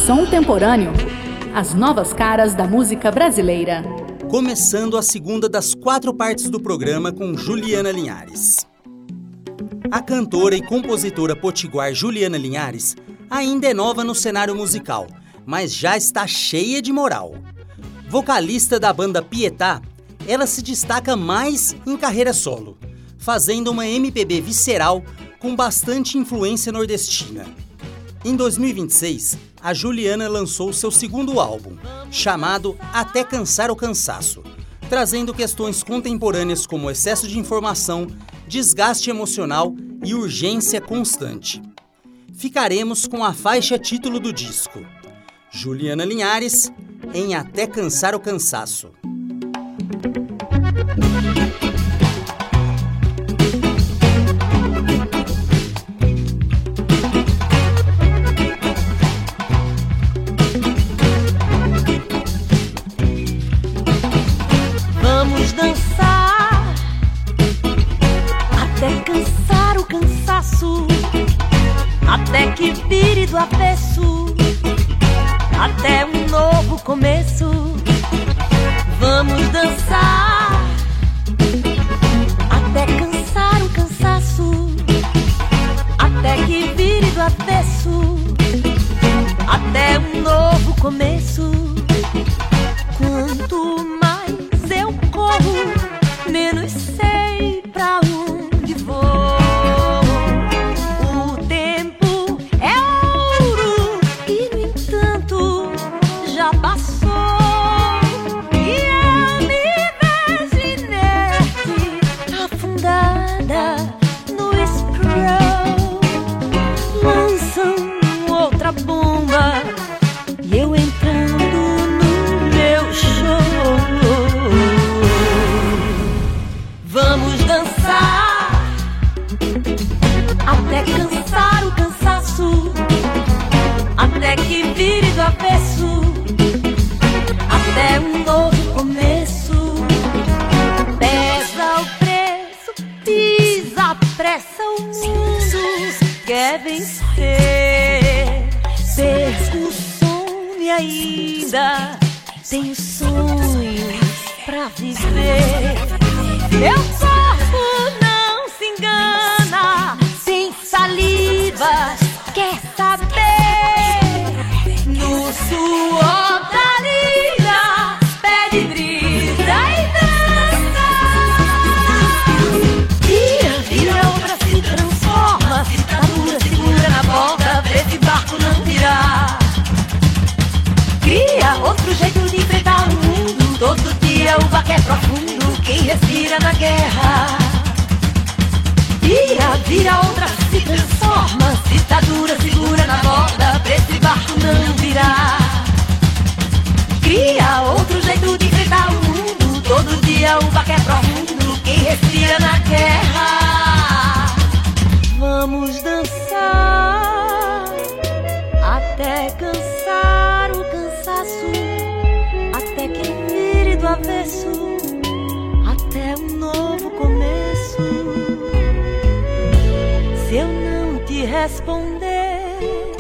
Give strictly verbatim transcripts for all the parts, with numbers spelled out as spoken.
Som Temporâneo. As novas caras da música brasileira. Começando a segunda das quatro partes do programa com Juliana Linhares. A cantora e compositora potiguar Juliana Linhares ainda é nova no cenário musical, mas já está cheia de moral. Vocalista da banda Pietá, ela se destaca mais em carreira solo, fazendo uma M P B visceral com bastante influência nordestina. Em dois mil e vinte e seis, a Juliana lançou seu segundo álbum, chamado Até Cansar o Cansaço, trazendo questões contemporâneas como excesso de informação, desgaste emocional e urgência constante. Ficaremos com a faixa título do disco, Juliana Linhares, em Até Cansar o Cansaço. Vamos dançar até cansar o cansaço, até que vire do avesso, até um novo começo. Vamos dançar até cansar o cansaço, até que vire do avesso, até um novo começo. Quanto mais eu corro, menos sei pra onde vou. O tempo é ouro e, no entanto, já passou. E eu me vejo inerte, afundada no scroll. Lançam outra bomba e eu entrando no meu show. Vamos dançar até cansar o cansaço, até que vire do avesso, até um novo começo. Pesa o preço, pisa a pressa, o mundo quer vencer. Perco o sono e ainda tenho sonhos pra viver. Meu corpo não se engana, sem saliva, quer saber. No suor da lida, pede brisa e dança. Vira, vira, outra se transforma, se tá dura, segura na borda, pra esse barco não virar. Cria outro jeito de enfrentar o mundo, todo dia o barco é profundo, quem respira na guerra. Vira, vira, outra se transforma, se tá dura, segura na borda, pra esse barco não virar. Cria outro jeito de enfrentar o mundo, todo dia o barco é profundo, quem respira na guerra. Vamos dançar até cansar o cansaço, até que vire do avesso, até um novo começo. Se eu não te responder,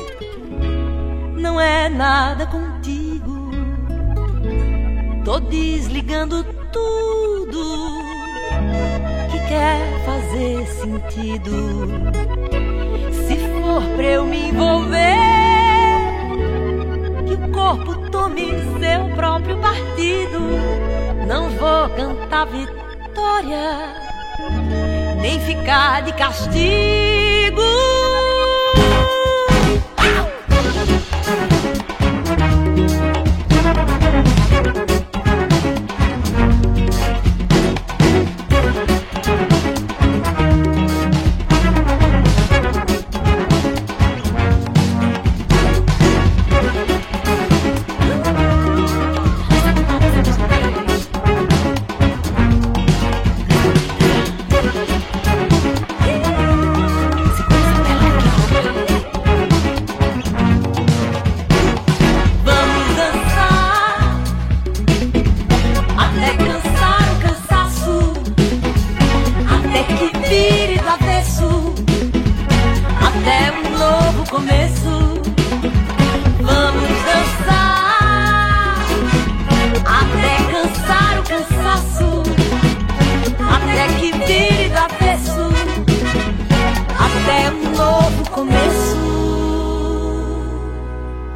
não é nada contigo. Tô desligando tudo que quer fazer sentido. Se for pra eu me envolver, que o corpo tome seu próprio partido. Não vou cantar vitória, nem ficar de castigo.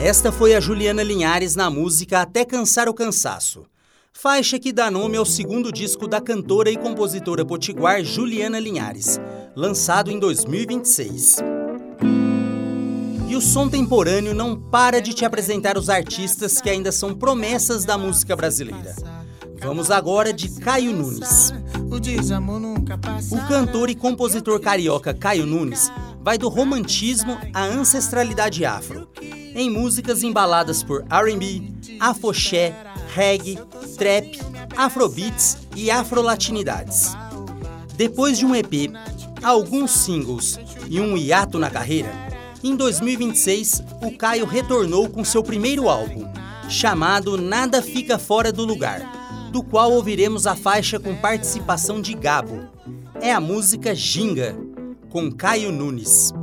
Esta foi a Juliana Linhares na música Até Cansar o Cansaço, faixa que dá nome ao segundo disco da cantora e compositora potiguar Juliana Linhares, lançado em dois mil e vinte e seis. E o Som Temporâneo não para de te apresentar os artistas que ainda são promessas da música brasileira. Vamos agora de Caio Nunes. O cantor e compositor carioca Caio Nunes vai do romantismo à ancestralidade afro, em músicas embaladas por R and B, afoxé, reggae, trap, afrobeats e afrolatinidades. Depois de um E P, alguns singles e um hiato na carreira, em dois mil e vinte e seis o Caio retornou com seu primeiro álbum, chamado Nada Fica Fora do Lugar, do qual ouviremos a faixa com participação de Gabo. É a música Ginga, com Caio Nunes.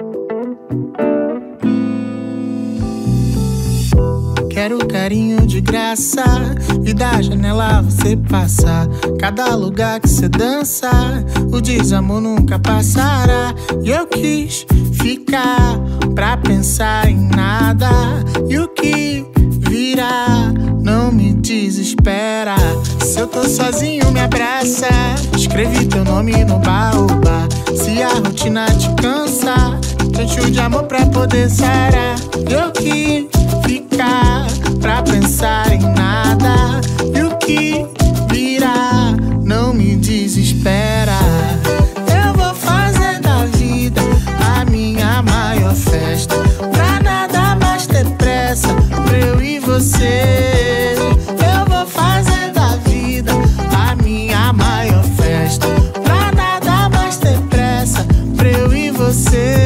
Quero carinho de graça e da janela você passa. Cada lugar que você dança, o desamor nunca passará. E eu quis ficar pra pensar em nada. E o que virá não me desespera. Se eu tô sozinho me abraça. Escrevi teu nome no baobá. Se a rotina te cansa, enche de amor pra poder sarar. Eu quis ficar pra pensar em nada. E o que virá não me desespera. Eu vou fazer da vida a minha maior festa, pra nada mais ter pressa, pra eu e você. Eu vou fazer da vida a minha maior festa, pra nada mais ter pressa, pra eu e você.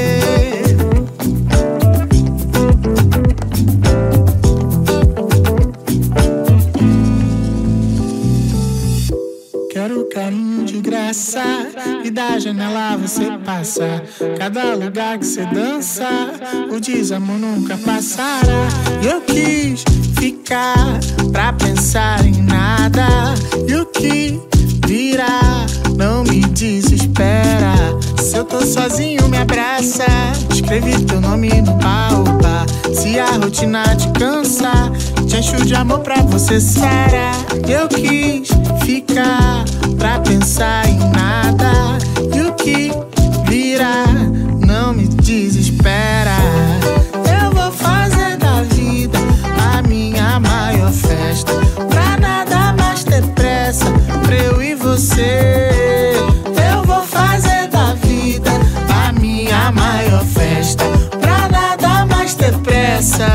E da janela você passa. Cada lugar que você dança, o desamor nunca passará. E eu quis ficar pra pensar em nada. E o que virá não me desespera. Se eu tô sozinho me abraça. Escrevi teu nome no baobá. Se a rotina te cansa, te encho de amor pra você sarar. Eu quis ficar pra pensar em nada. E o que virá não me desespera. Eu vou fazer da vida a minha maior festa, pra nada mais ter pressa, pra eu e você. Eu vou fazer da vida a minha maior festa, pra nada mais ter pressa.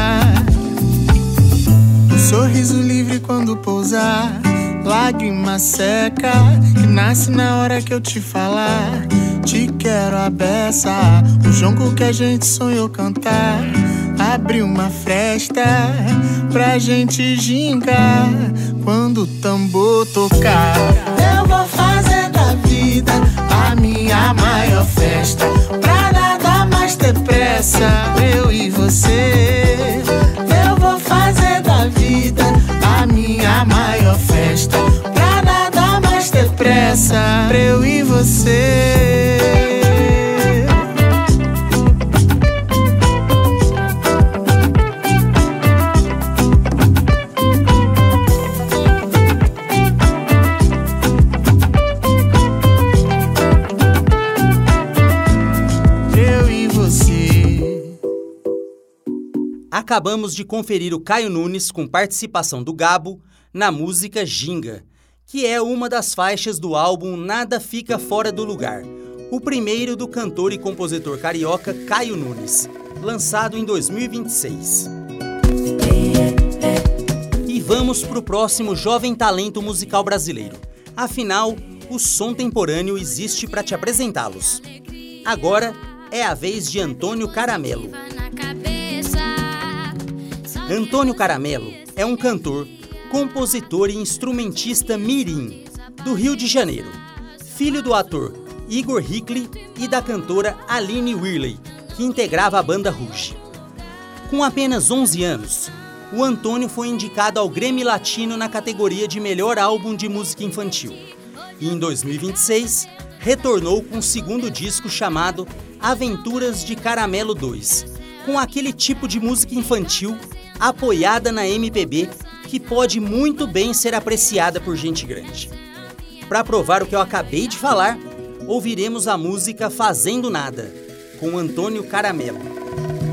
Um sorriso livre quando pousar, lágrima seca que nasce na hora que eu te falar. Te quero a beça, o jongo que a gente sonhou cantar. Abrir uma fresta pra gente gingar quando o tambor tocar. Eu vou fazer da vida a minha maior festa, pra nada mais ter pressa, eu e você. Eu vou fazer da vida a minha maior festa, pra nada mais ter pressa, pra eu e você. Acabamos de conferir o Caio Nunes com participação do Gabo na música Ginga, que é uma das faixas do álbum Nada Fica Fora do Lugar, o primeiro do cantor e compositor carioca Caio Nunes, lançado em dois mil e vinte e seis. E vamos pro próximo jovem talento musical brasileiro. Afinal, o Som Temporâneo existe para te apresentá-los. Agora é a vez de Antônio Caramelo. Antônio Caramelo é um cantor, compositor e instrumentista mirim, do Rio de Janeiro, filho do ator Igor Hickley e da cantora Aline Whirley, que integrava a banda Ruge. Com apenas onze anos, o Antônio foi indicado ao Grammy Latino na categoria de Melhor Álbum de Música Infantil. E em dois mil e vinte e seis, retornou com o segundo disco chamado Aventuras de Caramelo dois, com aquele tipo de música infantil apoiada na M P B que pode muito bem ser apreciada por gente grande. Para provar o que eu acabei de falar, ouviremos a música Fazendo Nada, com Antônio Caramelo.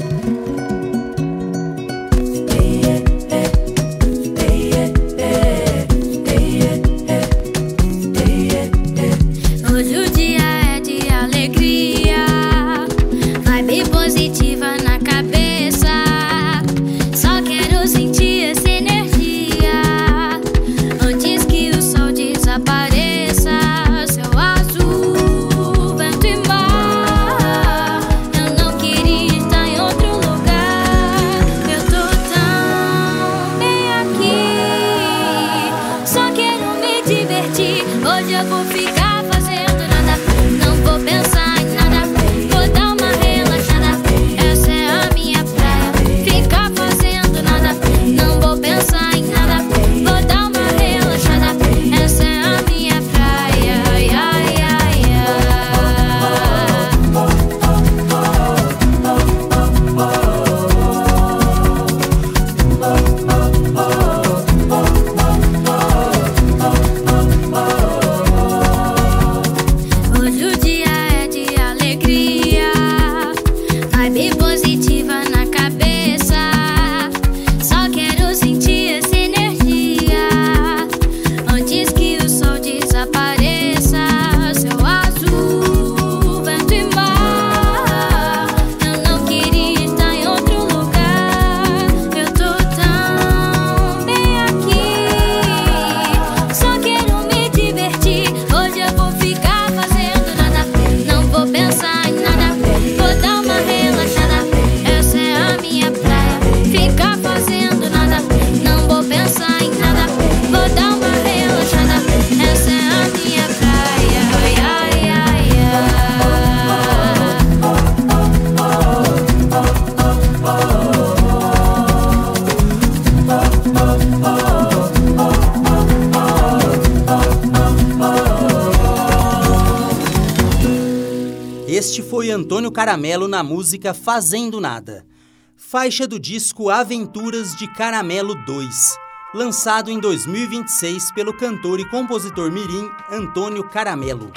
Este foi Antônio Caramelo na música Fazendo Nada, faixa do disco Aventuras de Caramelo dois, lançado em dois mil e vinte e seis pelo cantor e compositor mirim Antônio Caramelo.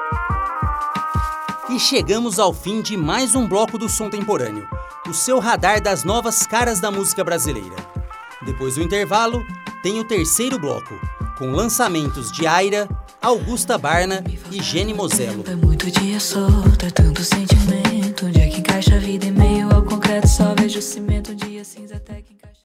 E chegamos ao fim de mais um bloco do Som Temporâneo, o seu radar das novas caras da música brasileira. Depois do intervalo, tem o terceiro bloco, com lançamentos de Aira, Augusta Barna e Jenny Mosello. É muito dia solto, é tanto sentimento. Onde é que encaixa a vida em meio ao concreto? Só vejo cimento, um dia cinza até que encaixa.